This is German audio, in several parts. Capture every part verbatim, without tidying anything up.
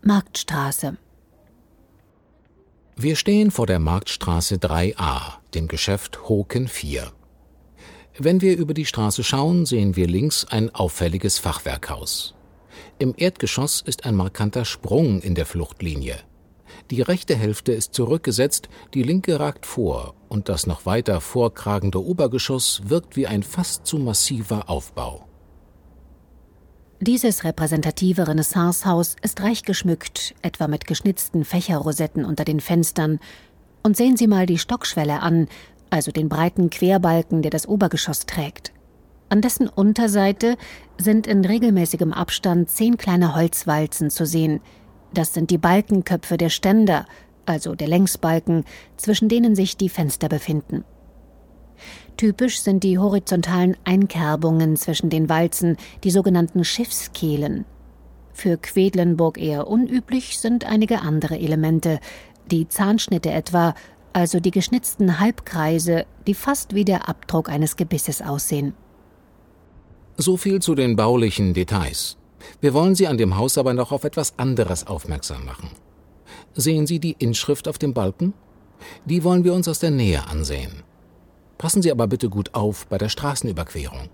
Marktstraße. Wir stehen vor der Marktstraße drei a, dem Geschäft Hoken vier. Wenn wir über die Straße schauen, sehen wir links ein auffälliges Fachwerkhaus. Im Erdgeschoss ist ein markanter Sprung in der Fluchtlinie. Die rechte Hälfte ist zurückgesetzt, die linke ragt vor und das noch weiter vorkragende Obergeschoss wirkt wie ein fast zu massiver Aufbau. Dieses repräsentative Renaissancehaus ist reich geschmückt, etwa mit geschnitzten Fächerrosetten unter den Fenstern. Und sehen Sie mal die Stockschwelle an, also den breiten Querbalken, der das Obergeschoss trägt. An dessen Unterseite sind in regelmäßigem Abstand zehn kleine Holzwalzen zu sehen. Das sind die Balkenköpfe der Ständer, also der Längsbalken, zwischen denen sich die Fenster befinden. Typisch sind die horizontalen Einkerbungen zwischen den Walzen, die sogenannten Schiffskehlen. Für Quedlinburg eher unüblich sind einige andere Elemente, die Zahnschnitte etwa, also die geschnitzten Halbkreise, die fast wie der Abdruck eines Gebisses aussehen. So viel zu den baulichen Details. Wir wollen Sie an dem Haus aber noch auf etwas anderes aufmerksam machen. Sehen Sie die Inschrift auf dem Balken? Die wollen wir uns aus der Nähe ansehen. Passen Sie aber bitte gut auf bei der Straßenüberquerung.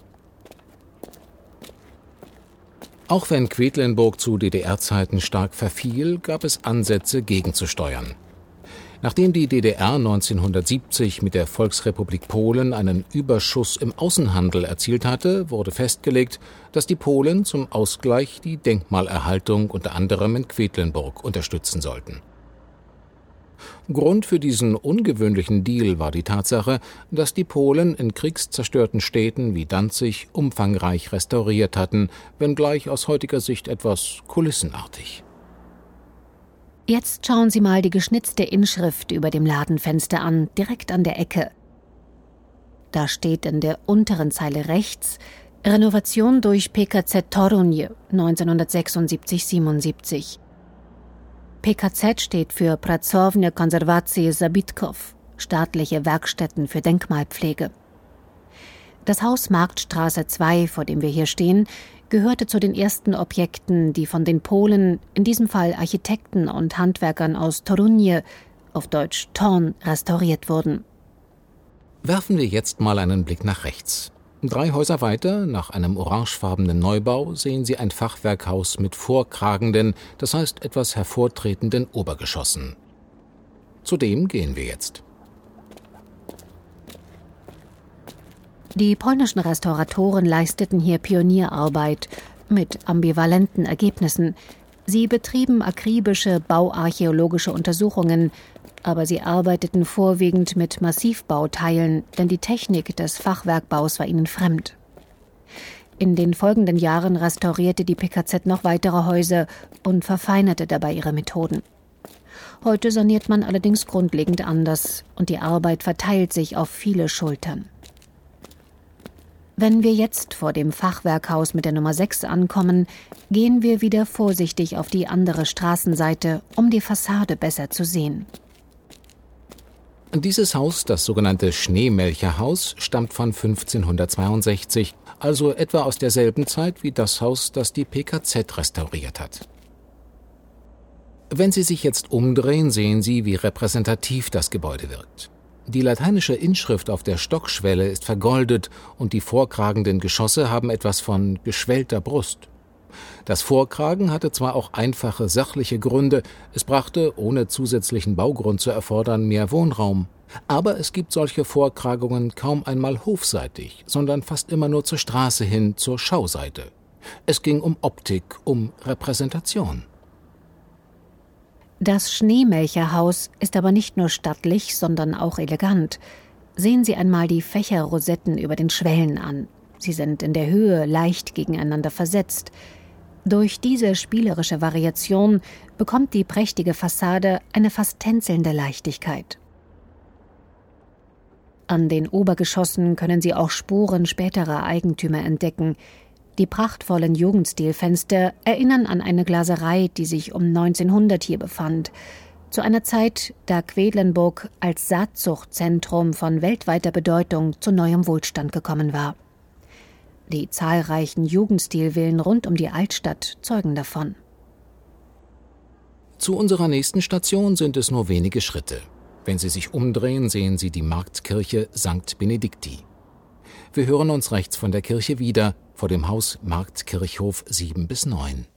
Auch wenn Quedlinburg zu D D R-Zeiten stark verfiel, gab es Ansätze, gegenzusteuern. Nachdem die D D R neunzehnhundertsiebzig mit der Volksrepublik Polen einen Überschuss im Außenhandel erzielt hatte, wurde festgelegt, dass die Polen zum Ausgleich die Denkmalerhaltung unter anderem in Quedlinburg unterstützen sollten. Grund für diesen ungewöhnlichen Deal war die Tatsache, dass die Polen in kriegszerstörten Städten wie Danzig umfangreich restauriert hatten, wenngleich aus heutiger Sicht etwas kulissenartig. Jetzt schauen Sie mal die geschnitzte Inschrift über dem Ladenfenster an, direkt an der Ecke. Da steht in der unteren Zeile rechts Renovation durch P K Z Toruń neunzehnhundertsechsundsiebzig siebenundsiebzig. P K Z steht für Pracownia Konserwacji Zabytków, staatliche Werkstätten für Denkmalpflege. Das Haus Marktstraße zwei, vor dem wir hier stehen, gehörte zu den ersten Objekten, die von den Polen, in diesem Fall Architekten und Handwerkern aus Toruń, auf Deutsch Thorn, restauriert wurden. Werfen wir jetzt mal einen Blick nach rechts. Drei Häuser weiter, nach einem orangefarbenen Neubau, sehen Sie ein Fachwerkhaus mit vorkragenden, das heißt etwas hervortretenden Obergeschossen. Zu dem gehen wir jetzt. Die polnischen Restauratoren leisteten hier Pionierarbeit mit ambivalenten Ergebnissen. Sie betrieben akribische bauarchäologische Untersuchungen, aber sie arbeiteten vorwiegend mit Massivbauteilen, denn die Technik des Fachwerkbaus war ihnen fremd. In den folgenden Jahren restaurierte die P K Z noch weitere Häuser und verfeinerte dabei ihre Methoden. Heute saniert man allerdings grundlegend anders und die Arbeit verteilt sich auf viele Schultern. Wenn wir jetzt vor dem Fachwerkhaus mit der Nummer sechs ankommen, gehen wir wieder vorsichtig auf die andere Straßenseite, um die Fassade besser zu sehen. Dieses Haus, das sogenannte Schneemelcherhaus, stammt von fünfzehnhundertzweiundsechzig, also etwa aus derselben Zeit wie das Haus, das die P K Z restauriert hat. Wenn Sie sich jetzt umdrehen, sehen Sie, wie repräsentativ das Gebäude wirkt. Die lateinische Inschrift auf der Stockschwelle ist vergoldet und die vorkragenden Geschosse haben etwas von geschwellter Brust. Das Vorkragen hatte zwar auch einfache sachliche Gründe, es brachte, ohne zusätzlichen Baugrund zu erfordern, mehr Wohnraum. Aber es gibt solche Vorkragungen kaum einmal hofseitig, sondern fast immer nur zur Straße hin, zur Schauseite. Es ging um Optik, um Repräsentation. Das Schneemelcherhaus ist aber nicht nur stattlich, sondern auch elegant. Sehen Sie einmal die Fächerrosetten über den Schwellen an. Sie sind in der Höhe leicht gegeneinander versetzt. Durch diese spielerische Variation bekommt die prächtige Fassade eine fast tänzelnde Leichtigkeit. An den Obergeschossen können Sie auch Spuren späterer Eigentümer entdecken. Die prachtvollen Jugendstilfenster erinnern an eine Glaserei, die sich um neunzehnhundert hier befand. Zu einer Zeit, da Quedlinburg als Saatzuchtzentrum von weltweiter Bedeutung zu neuem Wohlstand gekommen war. Die zahlreichen Jugendstilvillen rund um die Altstadt zeugen davon. Zu unserer nächsten Station sind es nur wenige Schritte. Wenn Sie sich umdrehen, sehen Sie die Marktkirche Sankt Benedikti. Wir hören uns rechts von der Kirche wieder, vor dem Haus Marktkirchhof sieben bis neun.